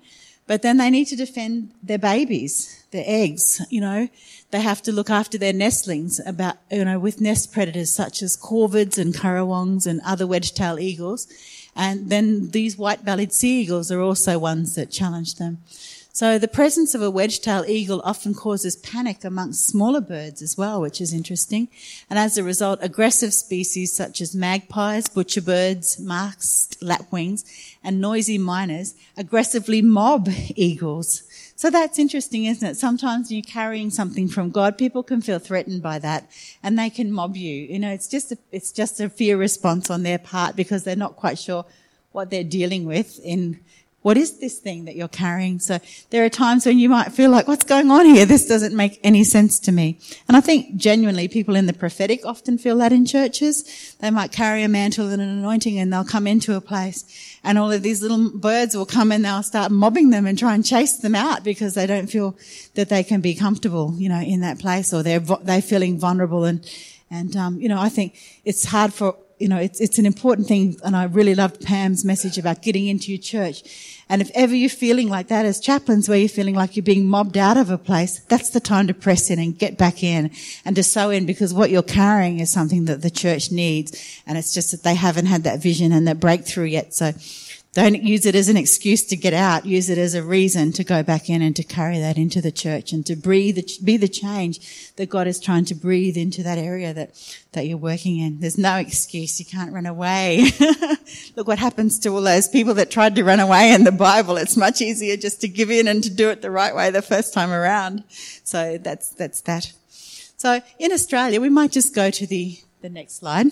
But then they need to defend their babies, their eggs, you know. They have to look after their nestlings about, you know, with nest predators such as corvids and currawongs and other wedge-tailed eagles. And then these white-bellied sea eagles are also ones that challenge them. So the presence of a wedge-tailed eagle often causes panic amongst smaller birds as well, which is interesting. And as a result, aggressive species such as magpies, butcherbirds, masked lapwings, and noisy miners aggressively mob eagles. So that's interesting, isn't it? Sometimes when you're carrying something from God, people can feel threatened by that and they can mob you. You know, it's just a, it's just a fear response on their part because they're not quite sure what they're dealing with in what is this thing that you're carrying. So there are times when you might feel like, what's going on here? This doesn't make any sense to me. And I think genuinely people in the prophetic often feel that in churches. They might carry a mantle and an anointing and they'll come into a place and all of these little birds will come and they'll start mobbing them and try and chase them out because they don't feel that they can be comfortable, you know, in that place, or they're, they're feeling vulnerable. And, and, um, you know, I think it's hard for, you know, it's, it's an important thing. And I really loved Pam's message about getting into your church. And if ever you're feeling like that as chaplains, where you're feeling like you're being mobbed out of a place, that's the time to press in and get back in and to sow in, because what you're carrying is something that the church needs. And it's just that they haven't had that vision and that breakthrough yet. So don't use it as an excuse to get out. Use it as a reason to go back in and to carry that into the church and to breathe, be the change that God is trying to breathe into that area that, that you're working in. There's no excuse. You can't run away. Look what happens to all those people that tried to run away in the Bible. It's much easier just to give in and to do it the right way the first time around. So that's, that's that. So in Australia, we might just go to the, the next slide.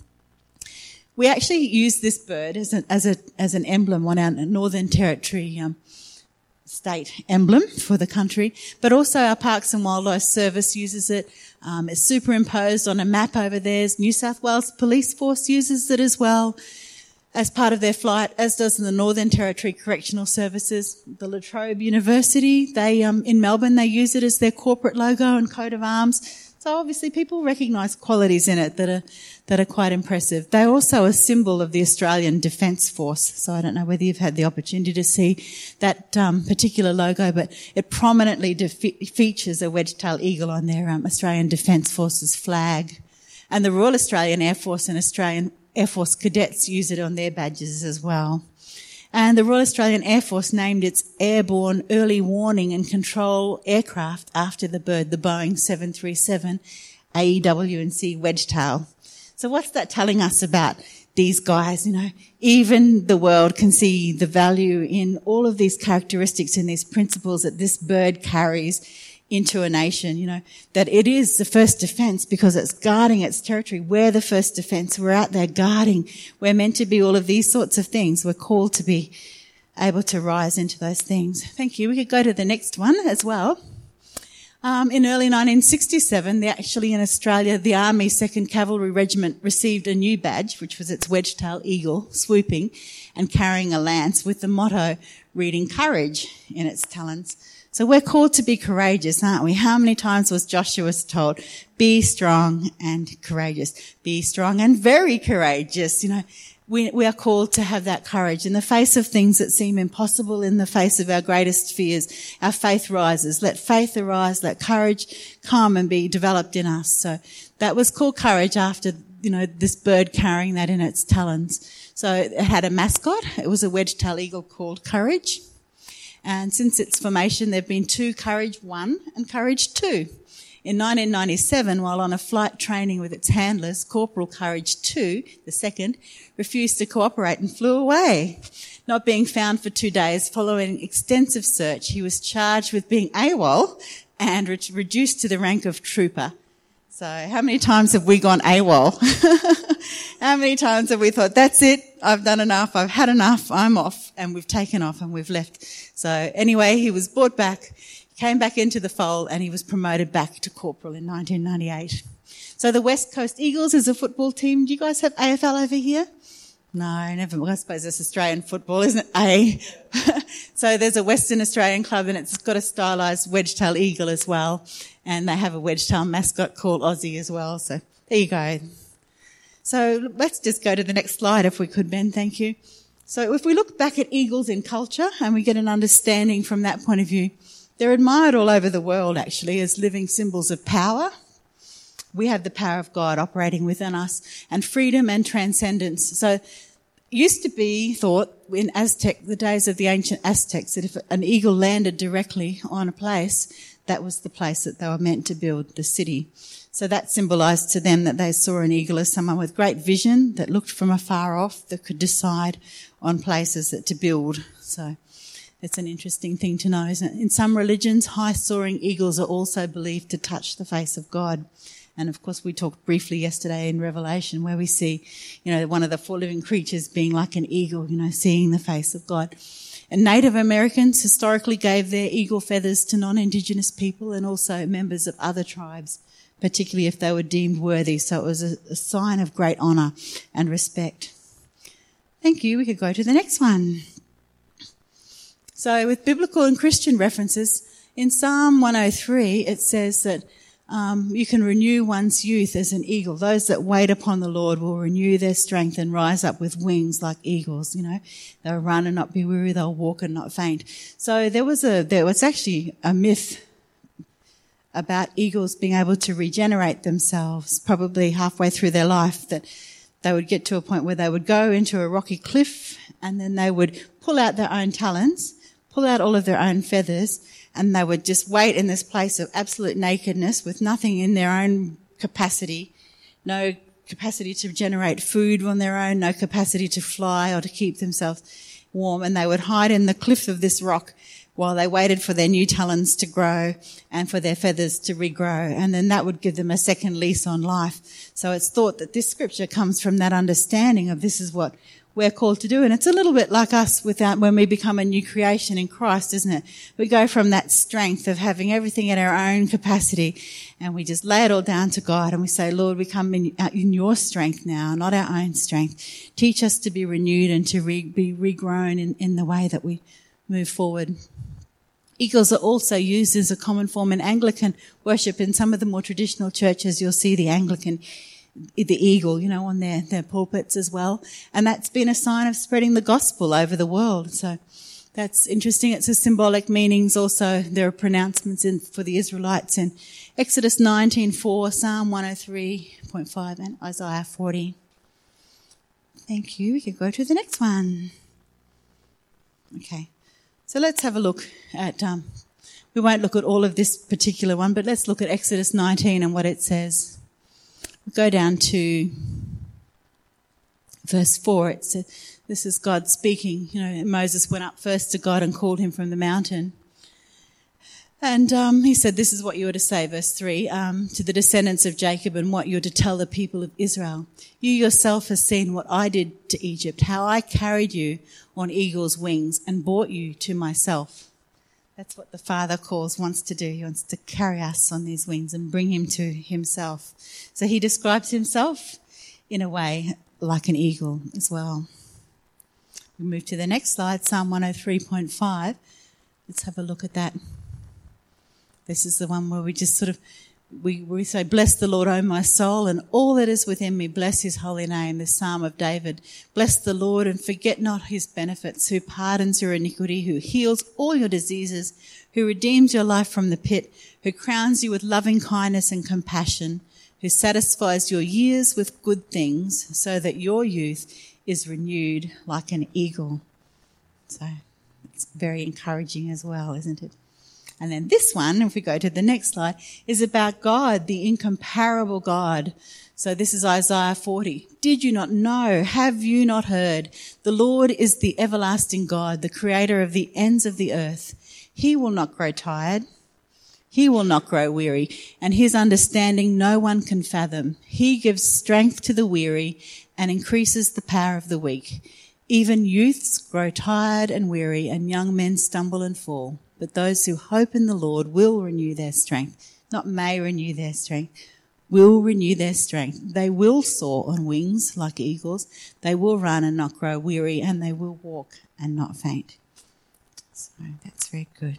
We actually use this bird as, a, as, a, as an emblem on our Northern Territory um, state emblem for the country, but also our Parks and Wildlife Service uses it. Um, it's superimposed on a map over there. New South Wales Police Force uses it as well as part of their flight, as does the Northern Territory Correctional Services. The La Trobe University, they um, in Melbourne, they use it as their corporate logo and coat of arms. So obviously people recognise qualities in it that are that are quite impressive. They're also a symbol of the Australian Defence Force. So I don't know whether you've had the opportunity to see that um, particular logo, but it prominently defe- features a wedge-tailed eagle on their um, Australian Defence Force's flag. And the Royal Australian Air Force and Australian Air Force cadets use it on their badges as well. And the Royal Australian Air Force named its airborne early warning and control aircraft after the bird, the Boeing seven thirty-seven A E W and C wedge-tail. So what's that telling us about these guys? You know, even the world can see the value in all of these characteristics and these principles that this bird carries into a nation, you know, that it is the first defence because it's guarding its territory. We're the first defence. We're out there guarding. We're meant to be all of these sorts of things. We're called to be able to rise into those things. Thank you. We could go to the next one as well. Um, in early nineteen sixty-seven, the, actually in Australia, the Army second Cavalry Regiment received a new badge, which was its wedge-tailed eagle, swooping and carrying a lance with the motto reading courage in its talons. So we're called to be courageous, aren't we? How many times was Joshua told, be strong and courageous, be strong and very courageous? You know, we, we are called to have that courage in the face of things that seem impossible, in the face of our greatest fears. Our faith rises. Let faith arise. Let courage come and be developed in us. So that was called courage after, you know, this bird carrying that in its talons. So it had a mascot. It was a wedge-tailed eagle called Courage. And since its formation, there have been two Courage One and Courage Two. In nineteen ninety-seven, while on a flight training with its handlers, Corporal Courage Two, the second, refused to cooperate and flew away. Not being found for two days, following extensive search, he was charged with being AWOL and re- reduced to the rank of trooper. So how many times have we gone AWOL? How many times have we thought, that's it, I've done enough, I've had enough, I'm off, and we've taken off and we've left. So anyway, he was brought back, came back into the fold, and he was promoted back to corporal in nineteen ninety-eight. So the West Coast Eagles is a football team. Do you guys have A F L over here? No, never. I suppose it's Australian football, isn't it? A. So there's a Western Australian club, and it's got a stylised wedge-tailed eagle as well. And they have a wedge-tailed mascot called Aussie as well. So there you go. So let's just go to the next slide if we could, Ben. Thank you. So if we look back at eagles in culture and we get an understanding from that point of view, they're admired all over the world actually as living symbols of power. We have the power of God operating within us, and freedom and transcendence. So it used to be thought in Aztec, the days of the ancient Aztecs, that if an eagle landed directly on a place, that was the place that they were meant to build the city. So that symbolized to them that they saw an eagle as someone with great vision that looked from afar off, that could decide on places that to build. So it's an interesting thing to know, isn't it? In some religions, high-soaring eagles are also believed to touch the face of God. And of course, we talked briefly yesterday in Revelation where we see, you know, one of the four living creatures being like an eagle, you know, seeing the face of God. And Native Americans historically gave their eagle feathers to non-Indigenous people and also members of other tribes, particularly if they were deemed worthy. So it was a, a sign of great honour and respect. Thank you. We could go to the next one. So with biblical and Christian references, in Psalm one oh three, it says that um, you can renew one's youth as an eagle. Those that wait upon the Lord will renew their strength and rise up with wings like eagles. You know, they'll run and not be weary. They'll walk and not faint. So there was a, there was actually a myth about eagles being able to regenerate themselves probably halfway through their life, that they would get to a point where they would go into a rocky cliff and then they would pull out their own talons, pull out all of their own feathers, and they would just wait in this place of absolute nakedness with nothing in their own capacity, no capacity to generate food on their own, no capacity to fly or to keep themselves warm, and they would hide in the cliff of this rock while they waited for their new talons to grow and for their feathers to regrow. And then that would give them a second lease on life. So it's thought that this scripture comes from that understanding of this is what we're called to do. And it's a little bit like us without, when we become a new creation in Christ, isn't it? We go from that strength of having everything in our own capacity and we just lay it all down to God and we say, Lord, we come in, in your strength now, not our own strength. Teach us to be renewed and to re, be regrown in, in the way that we move forward. Eagles are also used as a common form in Anglican worship. In some of the more traditional churches, you'll see the Anglican, the eagle, you know, on their, their pulpits as well. And that's been a sign of spreading the gospel over the world. So that's interesting. It's a symbolic meanings also. There are pronouncements in, for the Israelites in Exodus nineteen four, Psalm one oh three point five and Isaiah forty. Thank you. We can go to the next one. Okay. So let's have a look at, um, we won't look at all of this particular one, but let's look at Exodus nineteen and what it says. We'll go down to verse four. It says, this is God speaking. You know, Moses went up first to God and called him from the mountain. And um, he said, this is what you are to say, verse three, um, to the descendants of Jacob and what you are to tell the people of Israel. You yourself have seen what I did to Egypt, how I carried you on eagle's wings and brought you to myself. That's what the Father calls, wants to do. He wants to carry us on these wings and bring him to himself. So he describes himself in a way like an eagle as well. We move to the next slide, Psalm one oh three point five. Let's have a look at that. This is the one where we just sort of, we, we say, bless the Lord, O my soul, and all that is within me, bless his holy name, the Psalm of David. Bless the Lord and forget not his benefits, who pardons your iniquity, who heals all your diseases, who redeems your life from the pit, who crowns you with loving kindness and compassion, who satisfies your years with good things, so that your youth is renewed like an eagle. So it's very encouraging as well, isn't it? And then this one, if we go to the next slide, is about God, the incomparable God. So this is Isaiah forty. Did you not know? Have you not heard? The Lord is the everlasting God, the creator of the ends of the earth. He will not grow tired. He will not grow weary, and his understanding no one can fathom. He gives strength to the weary and increases the power of the weak. Even youths grow tired and weary, and young men stumble and fall. But those who hope in the Lord will renew their strength. Not may renew their strength, will renew their strength. They will soar on wings like eagles. They will run and not grow weary, and they will walk and not faint. So that's very good.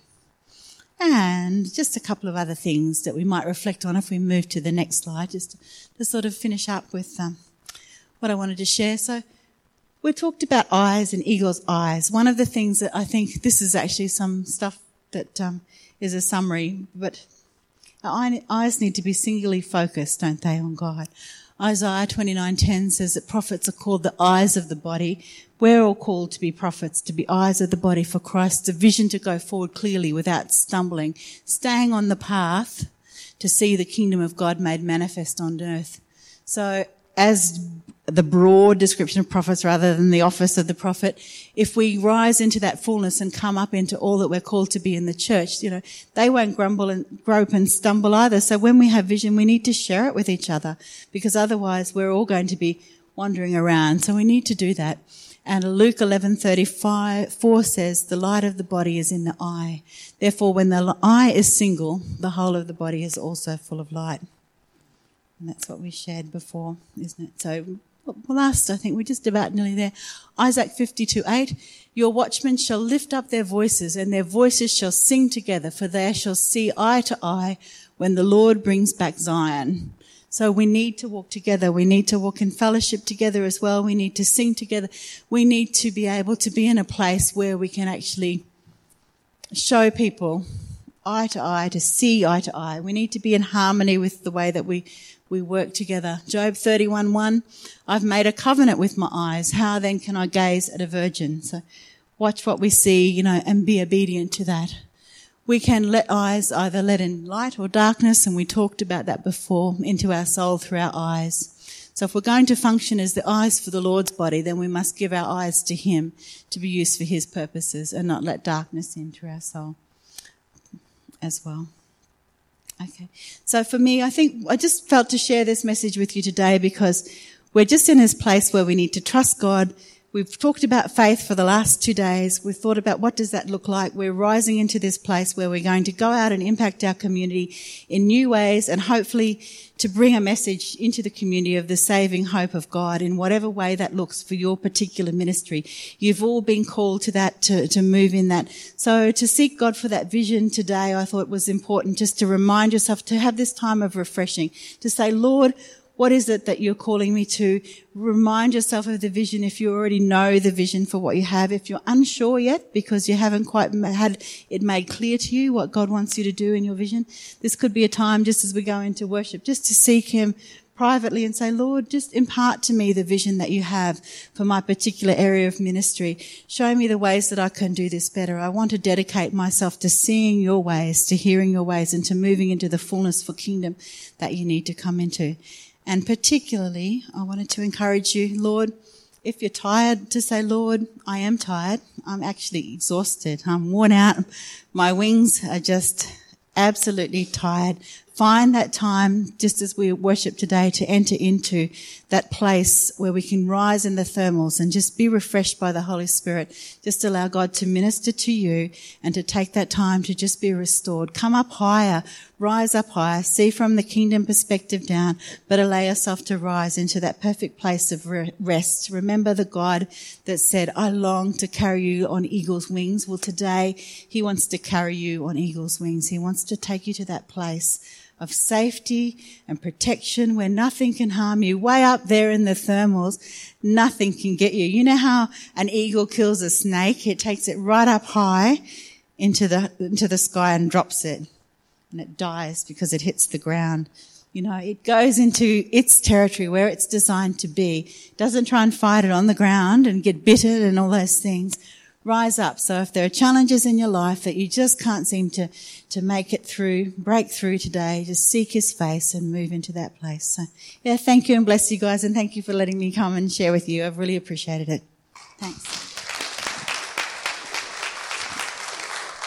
And just a couple of other things that we might reflect on if we move to the next slide, just to, to sort of finish up with um, what I wanted to share. So we talked about eyes and eagle's eyes. One of the things that I think, this is actually some stuff that um, is a summary, but our eyes need to be singularly focused, don't they, on God. Isaiah twenty-nine ten says that prophets are called the eyes of the body. We're all called to be prophets, to be eyes of the body for Christ, a vision to go forward clearly without stumbling, staying on the path to see the kingdom of God made manifest on earth. So as the broad description of prophets rather than the office of the prophet, if we rise into that fullness and come up into all that we're called to be in the church, you know, they won't grumble and grope and stumble either. So when we have vision, we need to share it with each other, because otherwise we're all going to be wandering around. So we need to do that. And Luke eleven thirty-five four says, the light of the body is in the eye. Therefore, when the eye is single, the whole of the body is also full of light. And that's what we shared before, isn't it? So last, I think we're just about nearly there. Isaiah fifty-two eight, your watchmen shall lift up their voices, and their voices shall sing together, for they shall see eye to eye when the Lord brings back Zion. So we need to walk together. We need to walk in fellowship together as well. We need to sing together. We need to be able to be in a place where we can actually show people eye to eye, to see eye to eye. We need to be in harmony with the way that we, we work together. Job thirty-one one, I've made a covenant with my eyes. How then can I gaze at a virgin? So watch what we see, you know, and be obedient to that. We can let eyes either let in light or darkness, and we talked about that before, into our soul through our eyes. So if we're going to function as the eyes for the Lord's body, then we must give our eyes to him to be used for his purposes and not let darkness into our soul as well. Okay. So for me, I think I just felt to share this message with you today because we're just in this place where we need to trust God. We've talked about faith for the last two days. We've thought about what does that look like. We're rising into this place where we're going to go out and impact our community in new ways, and hopefully to bring a message into the community of the saving hope of God in whatever way that looks for your particular ministry. You've all been called to that, to, to move in that. So to seek God for that vision today, I thought was important, just to remind yourself to have this time of refreshing, to say, Lord, what is it that you're calling me to? Remind yourself of the vision if you already know the vision for what you have. If you're unsure yet because you haven't quite had it made clear to you what God wants you to do in your vision, this could be a time just as we go into worship, just to seek him privately and say, Lord, just impart to me the vision that you have for my particular area of ministry. Show me the ways that I can do this better. I want to dedicate myself to seeing your ways, to hearing your ways, and to moving into the fullness for kingdom that you need to come into. And particularly, I wanted to encourage you, Lord, if you're tired, to say, Lord, I am tired. I'm actually exhausted. I'm worn out. My wings are just absolutely tired. Find that time, just as we worship today, to enter into that place where we can rise in the thermals and just be refreshed by the Holy Spirit. Just allow God to minister to you and to take that time to just be restored. Come up higher, rise up higher, see from the kingdom perspective down, but allow yourself to rise into that perfect place of rest. Remember the God that said, I long to carry you on eagle's wings. Well, today he wants to carry you on eagle's wings. He wants to take you to that place of safety and protection where nothing can harm you. Way up there in the thermals, nothing can get you. You know how an eagle kills a snake? It takes it right up high into the into the sky and drops it, and it dies because it hits the ground. You know, it goes into its territory where it's designed to be. It doesn't try and fight it on the ground and get bitten and all those things. Rise up. So if there are challenges in your life that you just can't seem to, to make it through, break through today, just seek his face and move into that place. So, yeah, thank you and bless you guys, and thank you for letting me come and share with you. I've really appreciated it. Thanks.